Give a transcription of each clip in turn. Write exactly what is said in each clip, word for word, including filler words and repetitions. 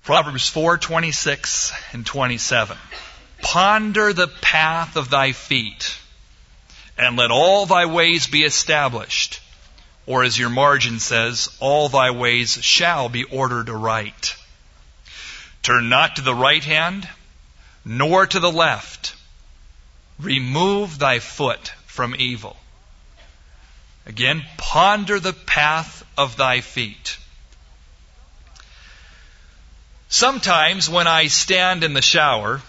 Proverbs four, twenty-six and twenty-seven. Ponder the path of thy feet, and let all thy ways be established. Or as your margin says, all thy ways shall be ordered aright. Turn not to the right hand, nor to the left. Remove thy foot from evil. Again, ponder the path of thy feet. Sometimes when I stand in the shower,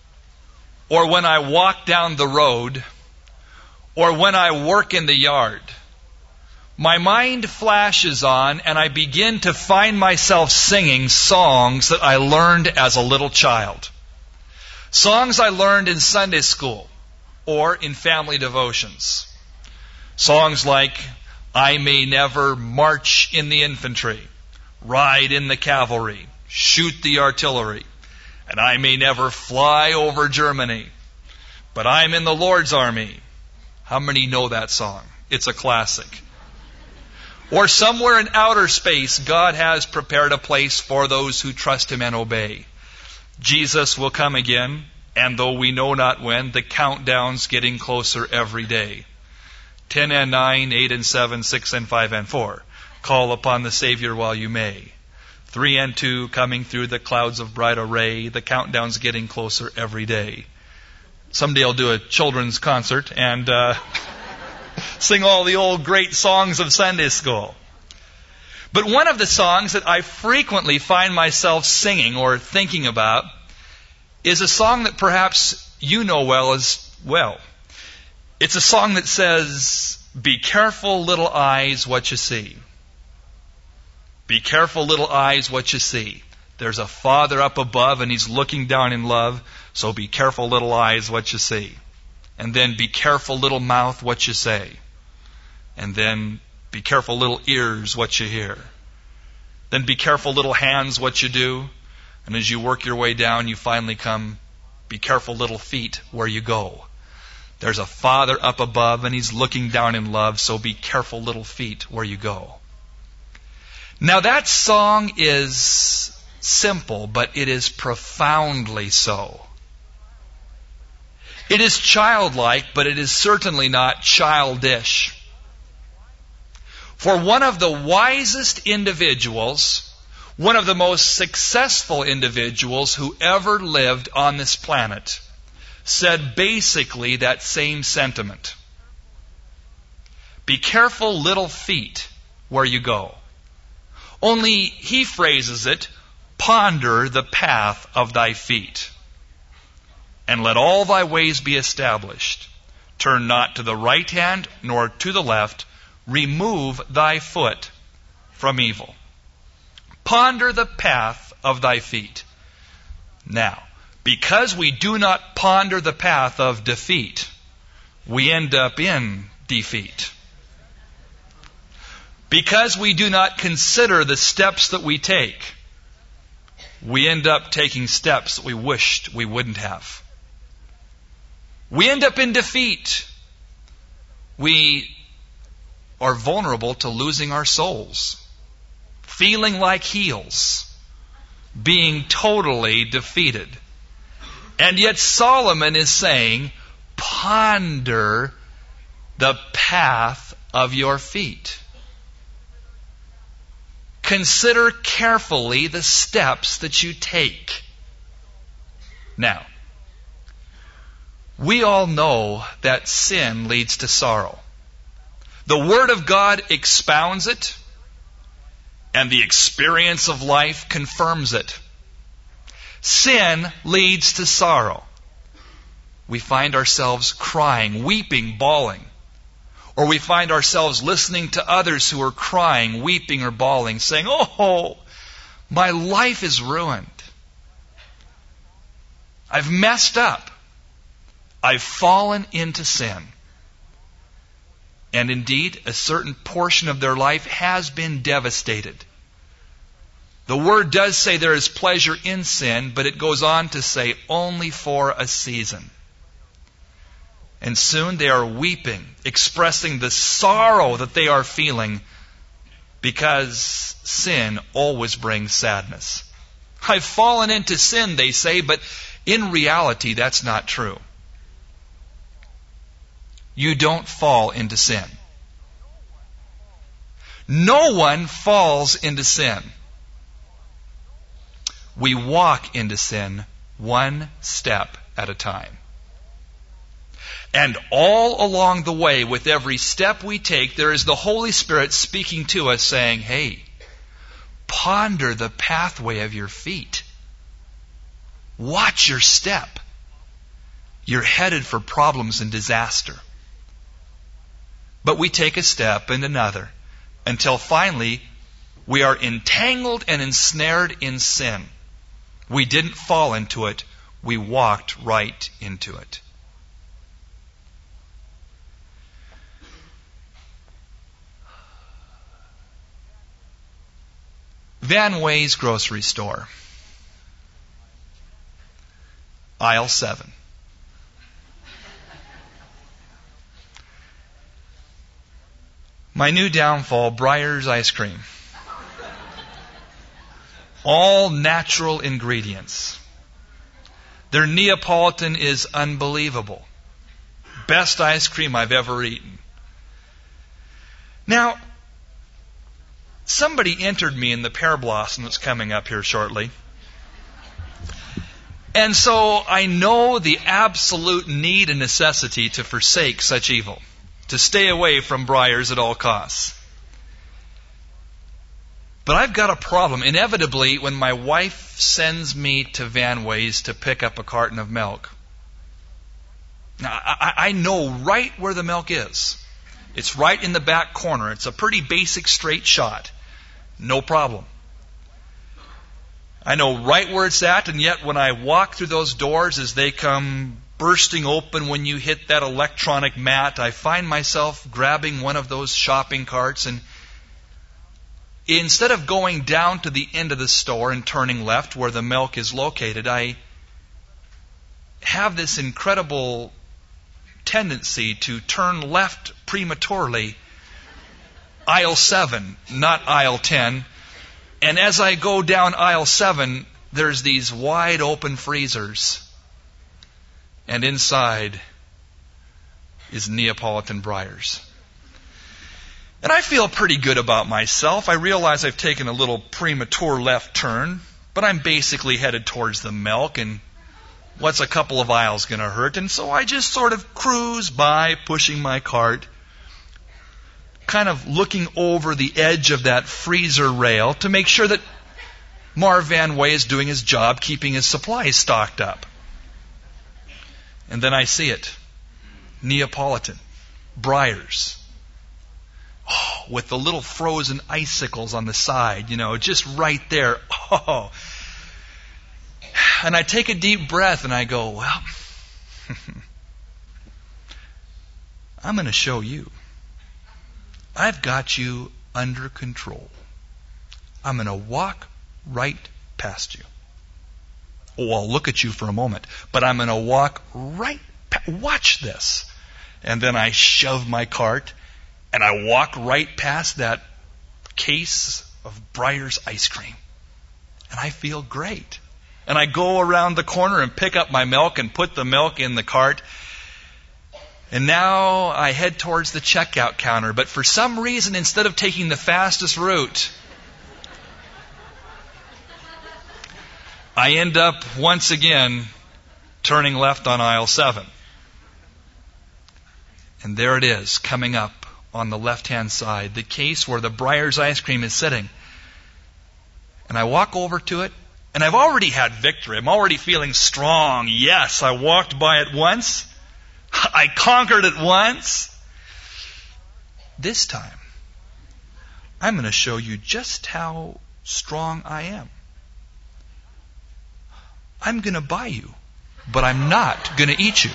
or when I walk down the road, or when I work in the yard, my mind flashes on and I begin to find myself singing songs that I learned as a little child. Songs I learned in Sunday school or in family devotions. Songs like, I may never march in the infantry, ride in the cavalry, shoot the artillery, and I may never fly over Germany, but I'm in the Lord's army. How many know that song? It's a classic. Or somewhere in outer space, God has prepared a place for those who trust Him and obey. Jesus will come again, and though we know not when, the countdown's getting closer every day. Ten and nine, eight and seven, six and five and four. Call upon the Savior while you may. Three and two, coming through the clouds of bright array. The countdown's getting closer every day. Someday I'll do a children's concert and uh, sing all the old great songs of Sunday school. But one of the songs that I frequently find myself singing or thinking about is a song that perhaps you know well as well. It's a song that says, be careful, little eyes, what you see. Be careful, little eyes, what you see. There's a Father up above and He's looking down in love, so be careful, little eyes, what you see. And then be careful, little mouth, what you say. And then be careful, little ears, what you hear. Then be careful, little hands, what you do. And as you work your way down, you finally come, be careful, little feet, where you go. There's a Father up above and He's looking down in love, so be careful, little feet, where you go. Now that song is simple, but it is profoundly so. It is childlike, but it is certainly not childish. For one of the wisest individuals, one of the most successful individuals who ever lived on this planet, said basically that same sentiment. Be careful, little feet, where you go. Only he phrases it, ponder the path of thy feet, and let all thy ways be established. Turn not to the right hand, nor to the left. Remove thy foot from evil. Ponder the path of thy feet. Now, because we do not ponder the path of defeat, we end up in defeat. Because we do not consider the steps that we take, we end up taking steps that we wished we wouldn't have. We end up in defeat. We are vulnerable to losing our souls, feeling like heels, being totally defeated. And yet Solomon is saying, ponder the path of your feet. Consider carefully the steps that you take. Now, we all know that sin leads to sorrow. The Word of God expounds it, and the experience of life confirms it. Sin leads to sorrow. We find ourselves crying, weeping, bawling. Or we find ourselves listening to others who are crying, weeping, or bawling, saying, oh, my life is ruined. I've messed up. I've fallen into sin. And indeed, a certain portion of their life has been devastated. The Word does say there is pleasure in sin, but it goes on to say only for a season. And soon they are weeping, expressing the sorrow that they are feeling, because sin always brings sadness. I've fallen into sin, they say, but in reality, that's not true. You don't fall into sin. No one falls into sin. We walk into sin one step at a time. And all along the way, with every step we take, there is the Holy Spirit speaking to us saying, hey, ponder the pathway of your feet. Watch your step. You're headed for problems and disaster. But we take a step and another until finally we are entangled and ensnared in sin. We didn't fall into it. We walked right into it. Van Way's grocery store. Aisle seven. My new downfall, Breyer's ice cream. All natural ingredients. Their Neapolitan is unbelievable. Best ice cream I've ever eaten. Now, somebody entered me in the pear blossom that's coming up here shortly. And so I know the absolute need and necessity to forsake such evil, to stay away from Breyer's at all costs. But I've got a problem. Inevitably, when my wife sends me to Van Way's to pick up a carton of milk, now I, I know right where the milk is. It's right in the back corner. It's a pretty basic straight shot. No problem. I know right where it's at, and yet when I walk through those doors as they come bursting open when you hit that electronic mat, I find myself grabbing one of those shopping carts, and instead of going down to the end of the store and turning left where the milk is located, I have this incredible tendency to turn left prematurely, aisle seven, not aisle ten. And as I go down aisle seven, there's these wide open freezers. And inside is Neapolitan Breyer's. And I feel pretty good about myself. I realize I've taken a little premature left turn, but I'm basically headed towards the milk, and what's a couple of aisles going to hurt? And so I just sort of cruise by, pushing my cart, kind of looking over the edge of that freezer rail to make sure that Marv Van Way is doing his job, keeping his supplies stocked up. And then I see it. Neapolitan. Breyer's. Oh, with the little frozen icicles on the side, you know, just right there. Oh. And I take a deep breath and I go, well, I'm going to show you. I've got you under control. I'm going to walk right past you. Oh, I'll look at you for a moment, but I'm going to walk right past. Watch this. And then I shove my cart and I walk right past that case of Breyer's ice cream. And I feel great. And I go around the corner and pick up my milk and put the milk in the cart. And now I head towards the checkout counter. But for some reason, instead of taking the fastest route, I end up once again turning left on aisle seven. And there it is, coming up on the left-hand side, the case where the Breyer's ice cream is sitting. And I walk over to it, and I've already had victory. I'm already feeling strong. Yes, I walked by it once. I conquered it once. This time, I'm going to show you just how strong I am. I'm going to buy you, but I'm not going to eat you.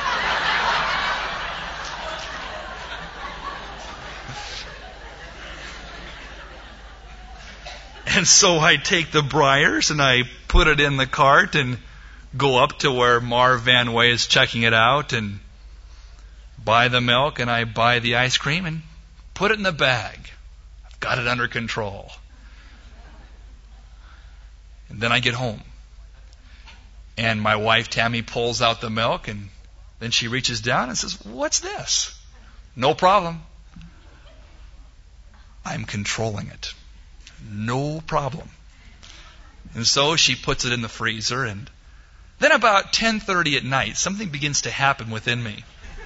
And so I take the Breyer's and I put it in the cart and go up to where Marv Van Way is checking it out and buy the milk, and I buy the ice cream and put it in the bag. I've got it under control. And then I get home. And my wife, Tammy, pulls out the milk, and then she reaches down and says, "What's this?" "No problem. I'm controlling it. No problem." And so she puts it in the freezer, and then about ten thirty at night, something begins to happen within me.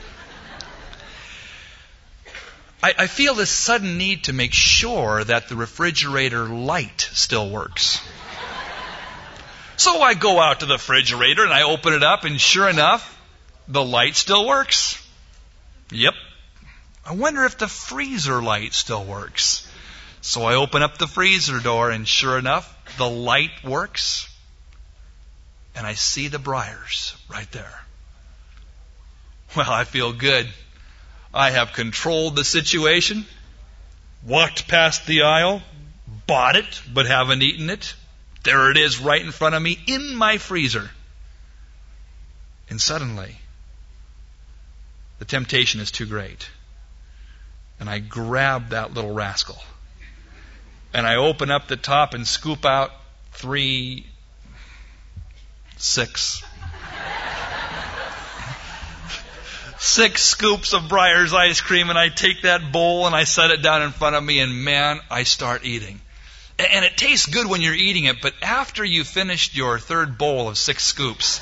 I, I feel this sudden need to make sure that the refrigerator light still works. So I go out to the refrigerator and I open it up, and sure enough, the light still works. Yep. I wonder if the freezer light still works. So I open up the freezer door, and sure enough, the light works. And I see the briars right there. Well, I feel good. I have controlled the situation, walked past the aisle, bought it, but haven't eaten it. There it is right in front of me in my freezer. And suddenly, the temptation is too great. And I grab that little rascal. And I open up the top and scoop out three, six, six scoops of Breyers ice cream, and I take that bowl and I set it down in front of me, and man, I start eating. And it tastes good when you're eating it, but after you've finished your third bowl of six scoops,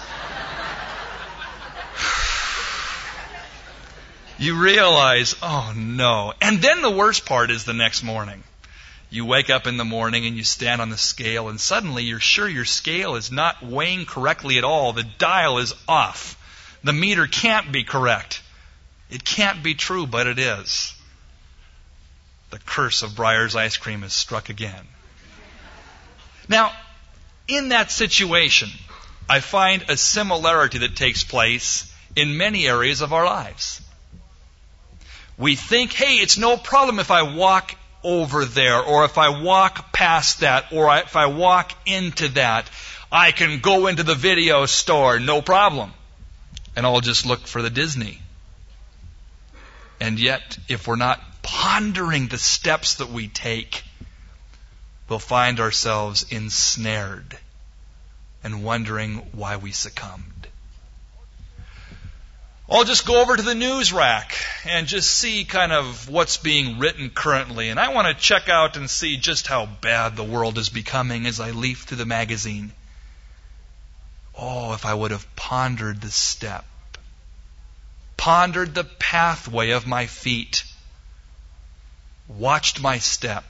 you realize, oh no. And then the worst part is the next morning. You wake up in the morning and you stand on the scale, and suddenly you're sure your scale is not weighing correctly at all. The dial is off. The meter can't be correct. It can't be true, but it is. The curse of Breyers ice cream is struck again. Now, in that situation, I find a similarity that takes place in many areas of our lives. We think, hey, it's no problem if I walk over there, or if I walk past that, or if I walk into that. I can go into the video store, no problem. And I'll just look for the Disney. And yet, if we're not pondering the steps that we take, we'll find ourselves ensnared and wondering why we succumbed. I'll just go over to the news rack and just see kind of what's being written currently. And I want to check out and see just how bad the world is becoming as I leaf through the magazine. Oh, if I would have pondered the step, pondered the pathway of my feet, watched my step,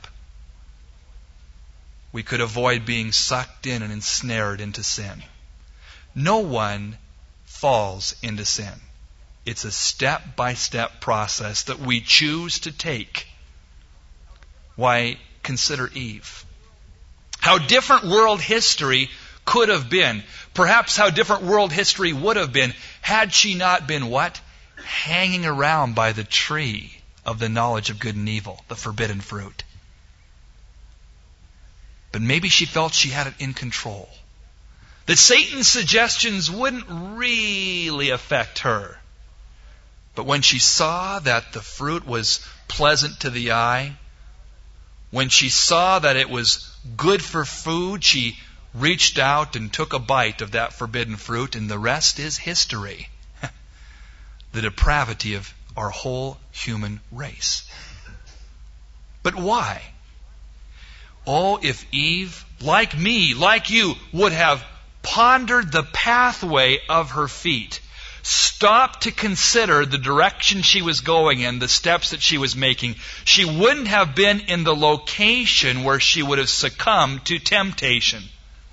we could avoid being sucked in and ensnared into sin. No one falls into sin. It's a step-by-step process that we choose to take. Why, consider Eve. How different world history could have been. Perhaps how different world history would have been had she not been what? Hanging around by the tree of the knowledge of good and evil, the forbidden fruit. But maybe she felt she had it in control. That Satan's suggestions wouldn't really affect her. But when she saw that the fruit was pleasant to the eye, when she saw that it was good for food, she reached out and took a bite of that forbidden fruit, and the rest is history. The depravity of our whole human race. But why? Oh, if Eve, like me, like you, would have pondered the pathway of her feet, stopped to consider the direction she was going in, the steps that she was making, she wouldn't have been in the location where she would have succumbed to temptation.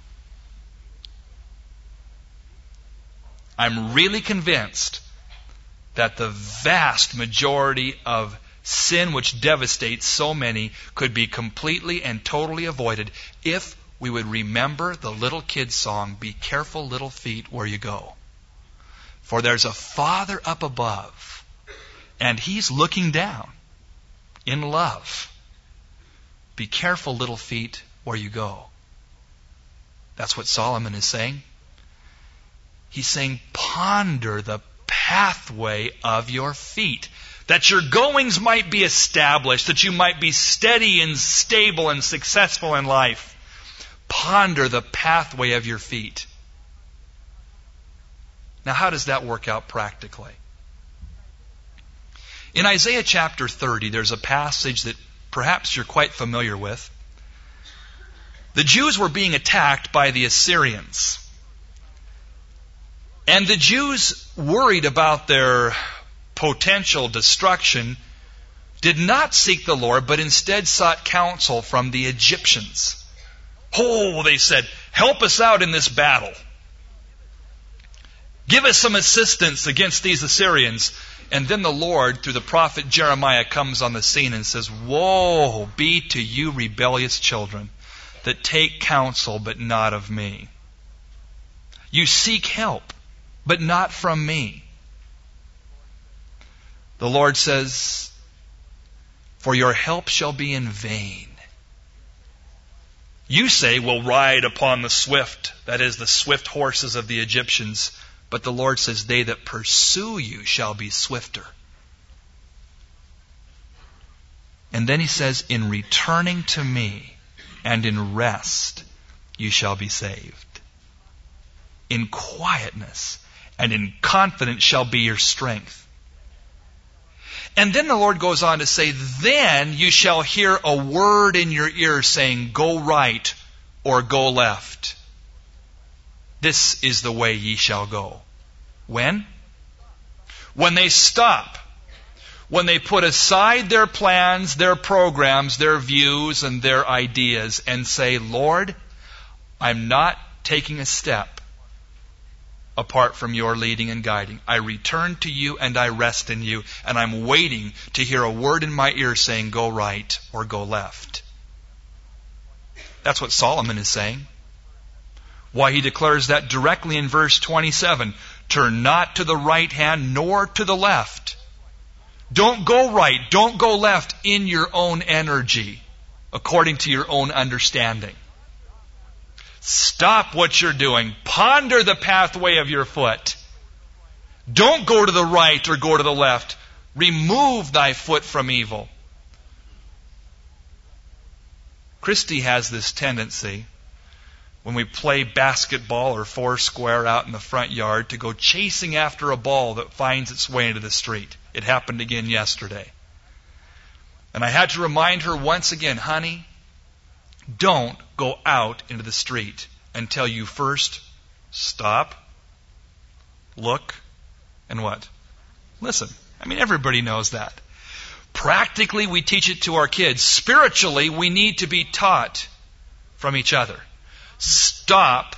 I'm really convinced that the vast majority of sin which devastates so many could be completely and totally avoided if we would remember the little kid song, "Be careful, little feet, where you go. For there's a Father up above, and He's looking down in love. Be careful, little feet, where you go." That's what Solomon is saying. He's saying, ponder the pathway of your feet, that your goings might be established, that you might be steady and stable and successful in life. Ponder the pathway of your feet. Now, how does that work out practically? In Isaiah chapter thirty, there's a passage that perhaps you're quite familiar with. The Jews were being attacked by the Assyrians. And the Jews, worried about their potential destruction, did not seek the Lord, but instead sought counsel from the Egyptians. Oh, they said, help us out in this battle. Give us some assistance against these Assyrians. And then the Lord, through the prophet Jeremiah, comes on the scene and says, woe be to you rebellious children that take counsel, but not of me. You seek help, but not from me. The Lord says, for your help shall be in vain. You say, we'll ride upon the swift, that is, the swift horses of the Egyptians. But the Lord says, they that pursue you shall be swifter. And then he says, in returning to me and in rest you shall be saved. In quietness and in confidence shall be your strength. And then the Lord goes on to say, then you shall hear a word in your ear saying, go right or go left. This is the way ye shall go. When? When they stop. When they put aside their plans, their programs, their views, and their ideas and say, Lord, I'm not taking a step apart from your leading and guiding. I return to you and I rest in you, and I'm waiting to hear a word in my ear saying, go right or go left. That's what Solomon is saying. Why, he declares that directly in verse twenty-seven. Turn not to the right hand nor to the left. Don't go right, don't go left in your own energy, according to your own understanding. Stop what you're doing. Ponder the pathway of your foot. Don't go to the right or go to the left. Remove thy foot from evil. Christy has this tendency, when we play basketball or foursquare out in the front yard, to go chasing after a ball that finds its way into the street. It happened again yesterday. And I had to remind her once again, honey, don't go out into the street until you first stop, look, and what? Listen. I mean, everybody knows that. Practically, we teach it to our kids. Spiritually, we need to be taught from each other. Stop.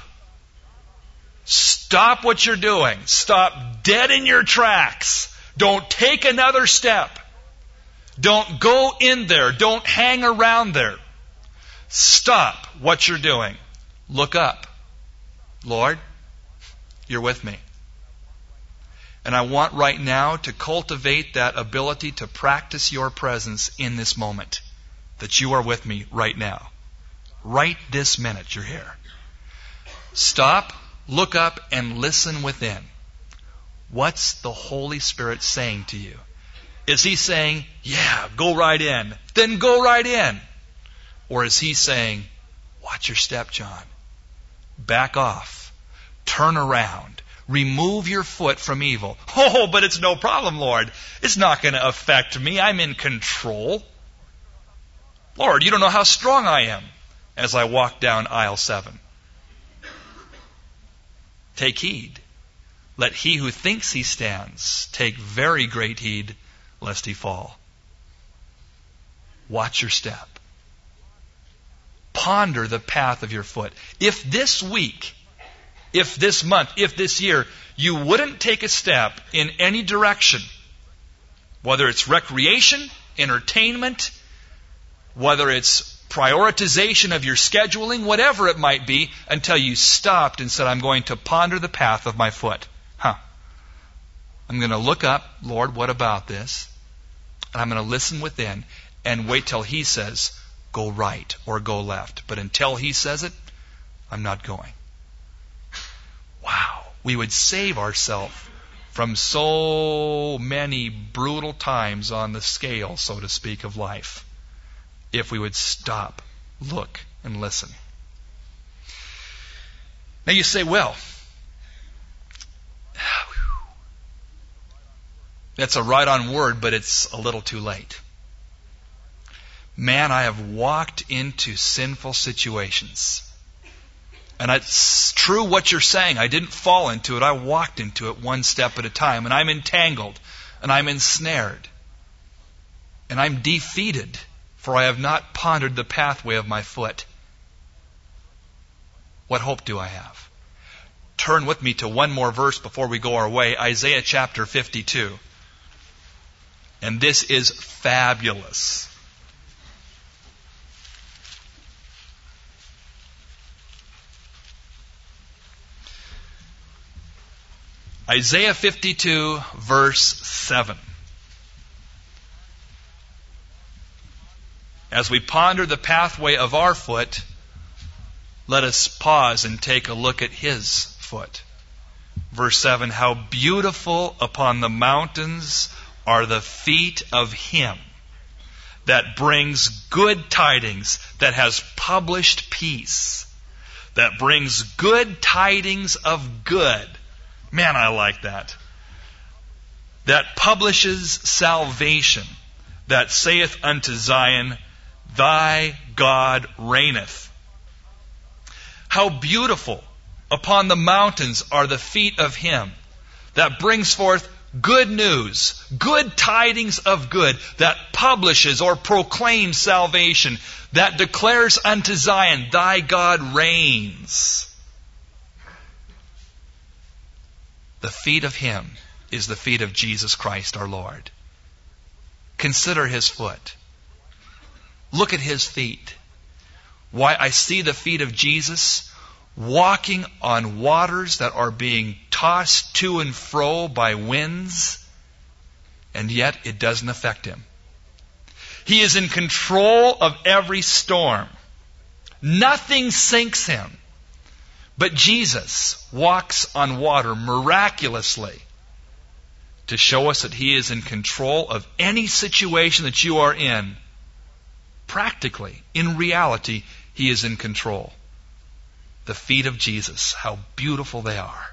Stop what you're doing. Stop dead in your tracks. Don't take another step. Don't go in there. Don't hang around there. Stop what you're doing. Look up. Lord, you're with me. And I want right now to cultivate that ability to practice your presence in this moment. That you are with me right now. Right this minute you're here. Stop, look up, and listen within. What's the Holy Spirit saying to you? Is He saying, yeah, go right in. Then go right in. Or is He saying, watch your step, John. Back off. Turn around. Remove your foot from evil. Oh, but it's no problem, Lord. It's not going to affect me. I'm in control. Lord, you don't know how strong I am as I walk down aisle seven. Take heed. Let he who thinks he stands take very great heed lest he fall. Watch your step. Ponder the path of your foot. If this week, if this month, if this year, you wouldn't take a step in any direction, whether it's recreation, entertainment, whether it's prioritization of your scheduling, whatever it might be, until you stopped and said, I'm going to ponder the path of my foot. Huh. I'm going to look up, Lord, what about this? And I'm going to listen within and wait till He says, go right or go left. But until He says it, I'm not going. Wow. We would save ourselves from so many brutal times on the scale, so to speak, of life, if we would stop, look, and listen. Now you say, well, that's a right-on word, but it's a little too late. Man, I have walked into sinful situations. And it's true what you're saying. I didn't fall into it. I walked into it one step at a time. And I'm entangled. And I'm ensnared. And I'm defeated, for I have not pondered the pathway of my foot. What hope do I have? Turn with me to one more verse before we go our way. Isaiah chapter fifty-two. And this is fabulous. Isaiah fifty-two, verse seven. As we ponder the pathway of our foot, let us pause and take a look at His foot. Verse seven, how beautiful upon the mountains are the feet of Him that brings good tidings, that has published peace, that brings good tidings of good. Man, I like that. That publishes salvation, that saith unto Zion, Thy God reigneth. How beautiful upon the mountains are the feet of Him that brings forth good news, good tidings of good, that publishes or proclaims salvation, that declares unto Zion, Thy God reigns. The feet of Him is the feet of Jesus Christ our Lord. Consider His foot. Look at His feet. Why, I see the feet of Jesus walking on waters that are being tossed to and fro by winds, and yet it doesn't affect Him. He is in control of every storm. Nothing sinks Him. But Jesus walks on water miraculously to show us that He is in control of any situation that you are in. Practically, in reality, He is in control. The feet of Jesus, how beautiful they are.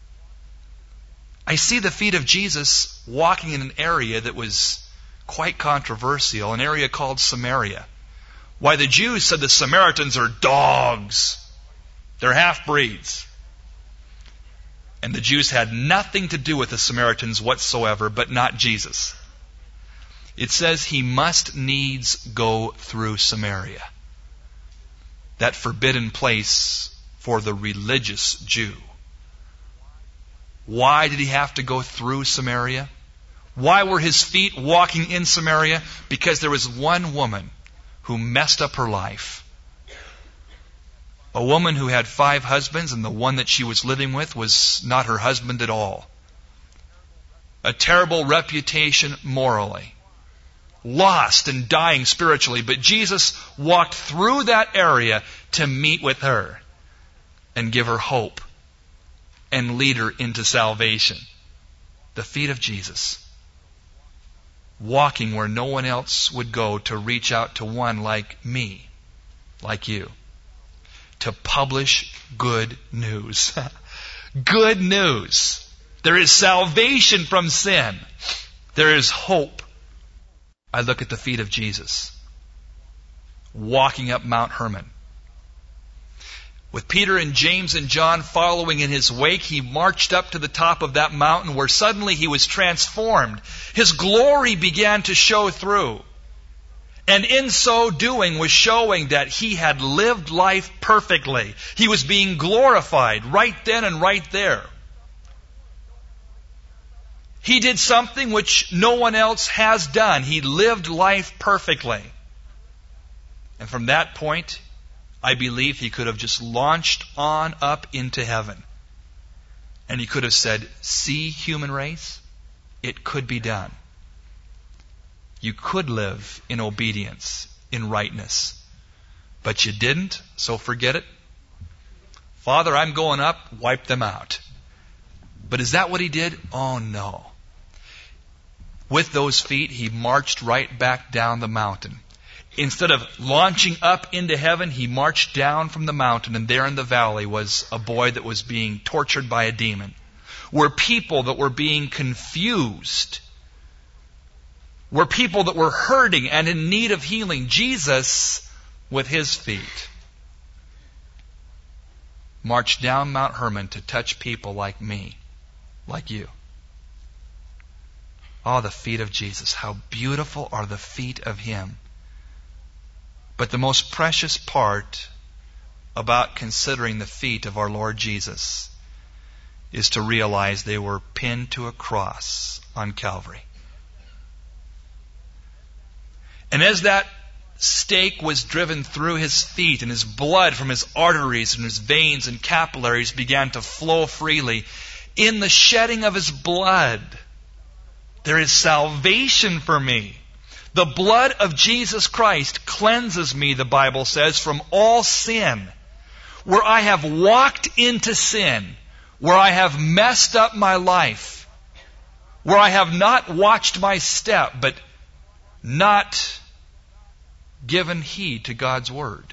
I see the feet of Jesus walking in an area that was quite controversial, an area called Samaria. Why, the Jews said the Samaritans are dogs. They're half-breeds. And the Jews had nothing to do with the Samaritans whatsoever, but not Jesus. It says He must needs go through Samaria. That forbidden place for the religious Jew. Why did He have to go through Samaria? Why were His feet walking in Samaria? Because there was one woman who messed up her life. A woman who had five husbands, and the one that she was living with was not her husband at all. A terrible reputation morally. Lost and dying spiritually. But Jesus walked through that area to meet with her and give her hope and lead her into salvation. The feet of Jesus. Walking where no one else would go to reach out to one like me, like you. To publish good news. Good news. There is salvation from sin. There is hope. I look at the feet of Jesus, walking up Mount Hermon. With Peter and James and John following in His wake, He marched up to the top of that mountain where suddenly He was transformed. His glory began to show through. And in so doing was showing that He had lived life perfectly. He was being glorified right then and right there. He did something which no one else has done. He lived life perfectly. And from that point, I believe He could have just launched on up into heaven. And He could have said, see, human race, it could be done. You could live in obedience, in rightness. But you didn't, so forget it. Father, I'm going up, wipe them out. But is that what He did? Oh no. With those feet, He marched right back down the mountain. Instead of launching up into heaven, he marched down from the mountain, and there in the valley was a boy that was being tortured by a demon. Were people that were being confused. Were people that were hurting and in need of healing. Jesus, with his feet, marched down Mount Hermon to touch people like me, like you. Oh, the feet of Jesus. How beautiful are the feet of him. But the most precious part about considering the feet of our Lord Jesus is to realize they were pinned to a cross on Calvary. And as that stake was driven through his feet and his blood from his arteries and his veins and capillaries began to flow freely, in the shedding of his blood, there is salvation for me. The blood of Jesus Christ cleanses me, the Bible says, from all sin. Where I have walked into sin, where I have messed up my life, where I have not watched my step, but not given heed to God's Word.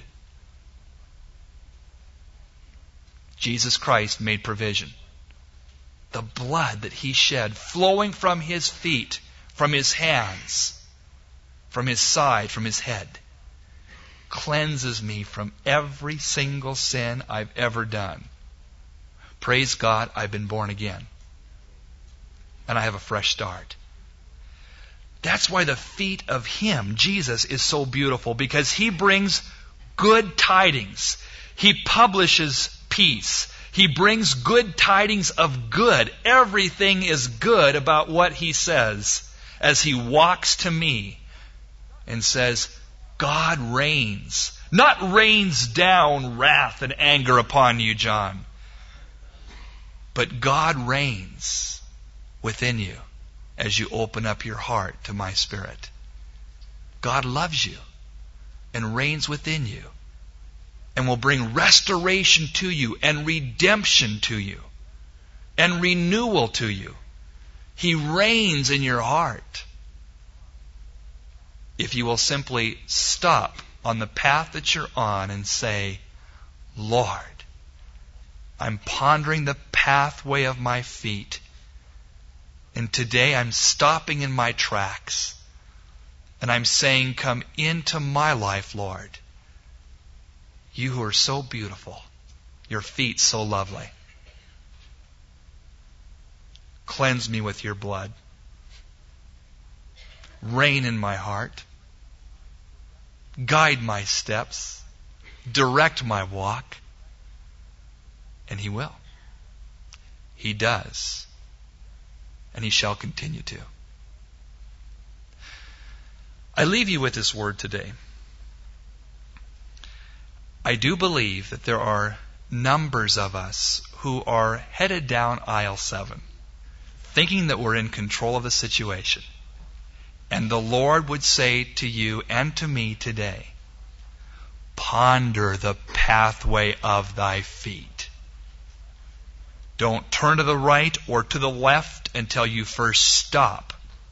Jesus Christ made provision. The blood that he shed, flowing from his feet, from his hands, from his side, from his head, cleanses me from every single sin I've ever done. Praise God, I've been born again. And I have a fresh start. That's why the feet of him, Jesus, is so beautiful, because he brings good tidings. He publishes peace. He brings good tidings of good. Everything is good about what he says as he walks to me and says, God reigns. Not rains down wrath and anger upon you, John. But God reigns within you as you open up your heart to my Spirit. God loves you and reigns within you and will bring restoration to you and redemption to you and renewal to you. He reigns in your heart. If you will simply stop on the path that you're on and say, Lord, I'm pondering the pathway of my feet, and today I'm stopping in my tracks, and I'm saying, come into my life, Lord. You who are so beautiful, your feet so lovely. Cleanse me with your blood. Reign in my heart. Guide my steps. Direct my walk. And he will. He does. And he shall continue to. I leave you with this word today. I do believe that there are numbers of us who are headed down aisle seven, thinking that we're in control of the situation. And the Lord would say to you and to me today, ponder the pathway of thy feet. Don't turn to the right or to the left until you first stop.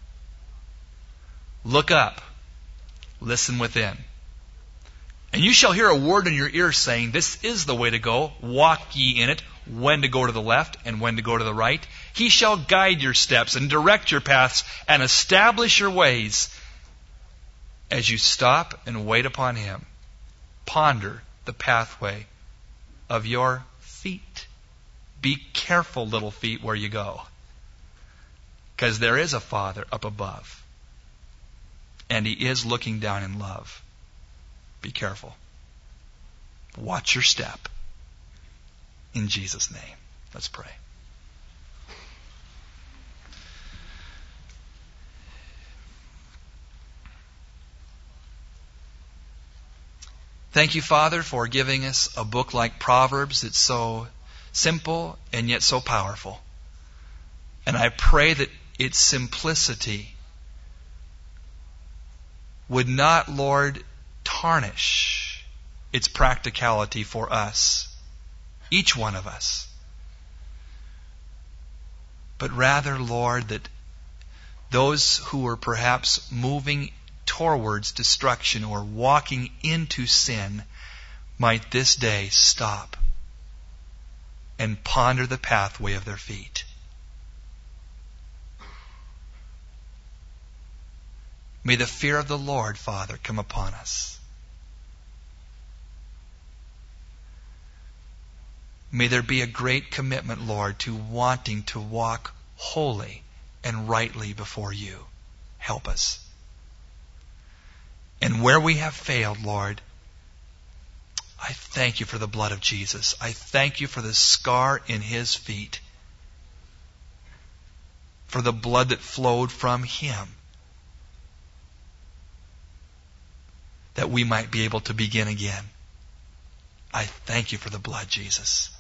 Look up. Listen within. And you shall hear a word in your ear saying, this is the way to go. Walk ye in it. When to go to the left and when to go to the right. He shall guide your steps and direct your paths and establish your ways as you stop and wait upon him. Ponder the pathway of your feet. Be careful, little feet, where you go. Because there is a Father up above. And he is looking down in love. Be careful. Watch your step. In Jesus' name. Let's pray. Thank you, Father, for giving us a book like Proverbs that's so simple and yet so powerful. And I pray that its simplicity would not, Lord, tarnish its practicality for us, each one of us. But rather, Lord, that those who are perhaps moving towards destruction or walking into sin might this day stop and ponder the pathway of their feet. May the fear of the Lord, Father, come upon us. May there be a great commitment, Lord, to wanting to walk holy and rightly before you. Help us. And where we have failed, Lord, I thank you for the blood of Jesus. I thank you for the scar in his feet, for the blood that flowed from him, that we might be able to begin again. I thank you for the blood, Jesus.